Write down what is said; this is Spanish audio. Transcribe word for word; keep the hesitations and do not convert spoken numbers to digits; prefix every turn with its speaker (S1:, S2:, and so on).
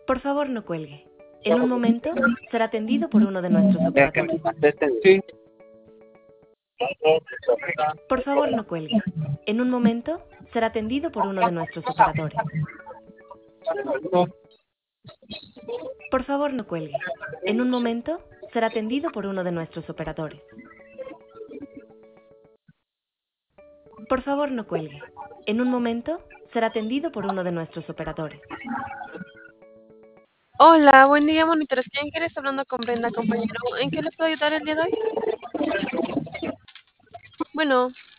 S1: Por favor, no cuelgue. En un momento será atendido por uno de nuestros operadores.
S2: Sí.
S1: Por favor, no cuelgue. En un momento será atendido por uno de nuestros operadores. Por favor, no cuelgue. En un momento será atendido por uno de nuestros operadores. Por favor, no cuelgue. En un momento será atendido por uno de nuestros operadores.
S3: Hola, buen día, monitores. ¿Quién quieres hablando con Brenda, compañero? ¿En qué le puedo ayudar el día de hoy? Bueno.